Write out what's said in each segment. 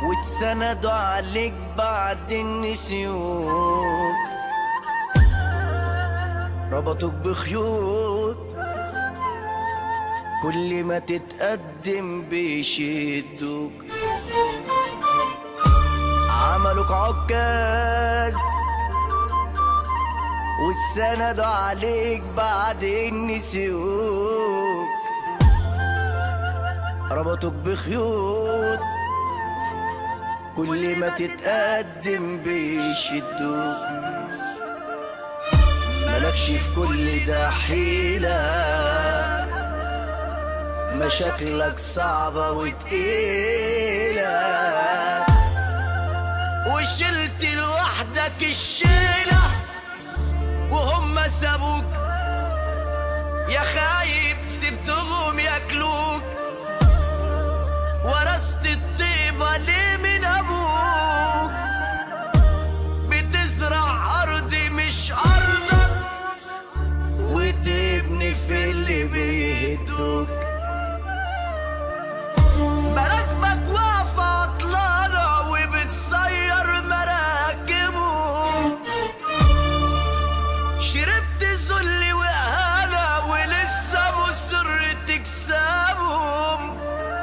واتسندوا عليك بعد النسيون، ربطوك بخيوط كل ما تتقدم بيشدوك، عملوك عكاز واتسندوا عليك بعد النسيوك، ربطوك بخيوط كل ما تتقدم بيشدوك، ملكش في كل ده حيلة، مشاكلك صعبة وتقيلة، وشلت لوحدك الشيلة وهم سابوك، يا خايب سبتهم ياكلوك، ورثت الطيبة ليه من أبوك، بتزرع أرضي مش أرضك وتبني في اللي بيهدوك، مراكبك واقفة عطلانة وبتصير مراكبهم، شربت ذل وإهانة ولسه مصر تكسبهم،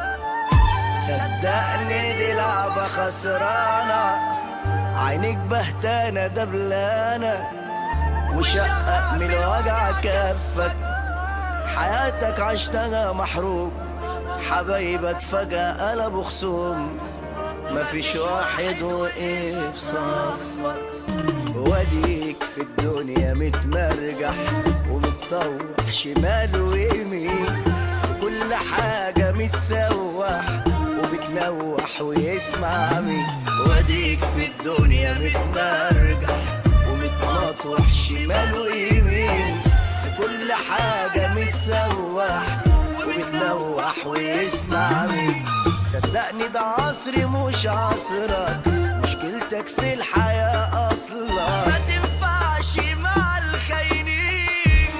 صدقني دي لعبة خسرانة، عينيك بهتانة دبلانة، وشقق من الوجع كفك، حياتك عشتها محروم، حبايبك فجأة قلبوا خصوم، مفيش واحد وقف صفك، واديك في الدنيا متمرجح ومتطوح شمال ويمين، في كل حاجة متسوح وبتنوح ويسمع مين، واديك في الدنيا متمرجح ومتمطوح شمال ويمين، في كل حاجة متسوح وبتنوح ويسمع مين، صدقني ده عصري مش عصرك، مشكلتك في الحياة أصلا ما تنفعش مع الخاينين،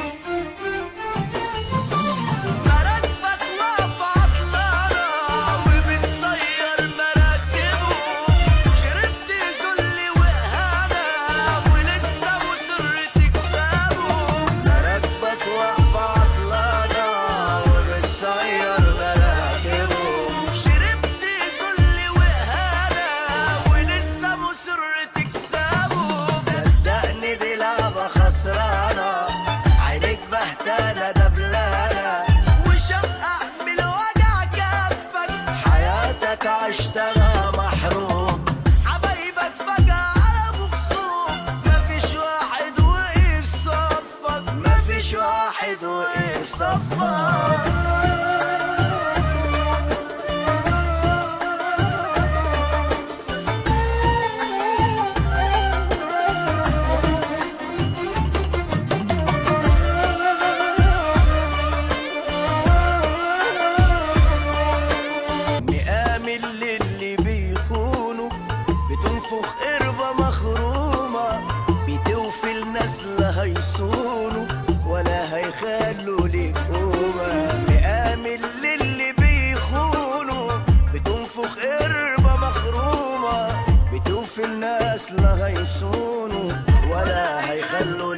مراكبك واقفة عطلانة وبتصير مراكبهم، شربت ذل وإهانة ولسه مصر تكسبهم، مراكبك واقفة عطلانة وبتصير مراكبهم، شربت ذل وإهانة ولسه مصر تكسبهم، صدقني دي لعبة خسرانة، عينيك بهتانة دبلانة، وشقق من الوجع كفك، حياتك عشتها محروم، حبايبك فجأة قلبوا خصوم، مفيش واحد وقف صفك، مفيش واحد وقف صفك. مآمن للي بيخونوا، بتنفخ قربة مخرومة، بتوفي الناس لا هيصونوا ولا هيخلوا ليك قومة، مآمن للي بيخونوا، بتنفخ قربة مخرومة، بتوفي الناس لا هيصونوا ولا هيخلوا